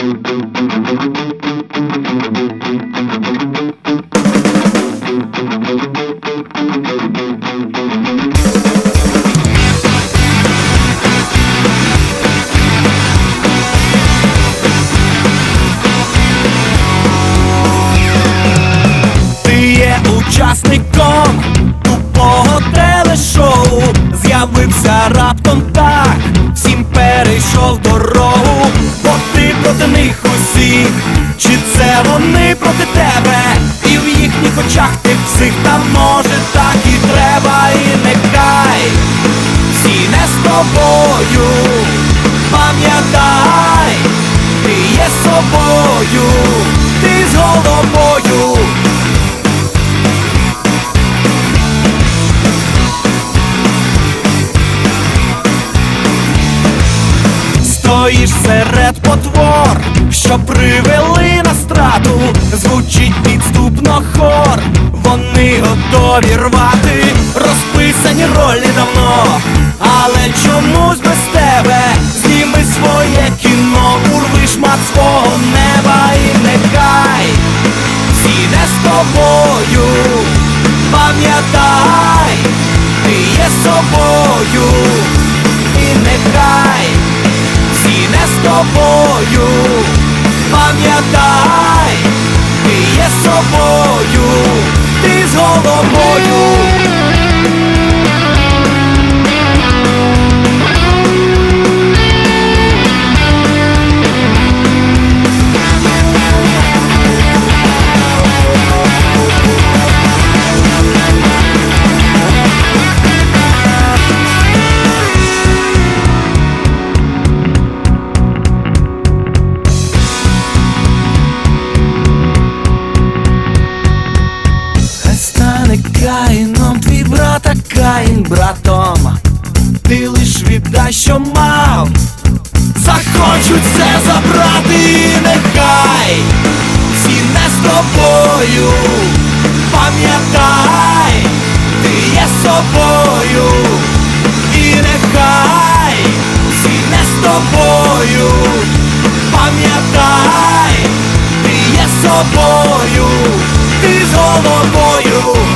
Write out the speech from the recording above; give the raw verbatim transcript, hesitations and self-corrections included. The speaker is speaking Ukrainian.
Учасником тупого телешоу з'явився раптом так, всім перейшов дорогу. Бо ти проти них усіх, чи це вони проти тебе? І в їхніх очах ти псих, та може так і треба. І нехай всі не з тобою, пам'ятай, ти є собою, ти з головою. Стоїш серед потвор, що привели на страту. Звучить підступно хор, вони готові рвати. Розписані ролі давно, але чомусь без тебе. Зніми своє кіно, урви шмат свого неба. І нехай всі не з тобою, пам'ятай, ти є собою. І нехай всі не з тобою, пам'ятай, ти є собою, ти з головою. Каїном твій брат, а Каїн братом. Ти лиш віддай, що мав, захочуть все забрати. І нехай всі не з тобою, пам'ятай, ти є собою. І нехай всі не з тобою, пам'ятай, ти є собою, ти з головою.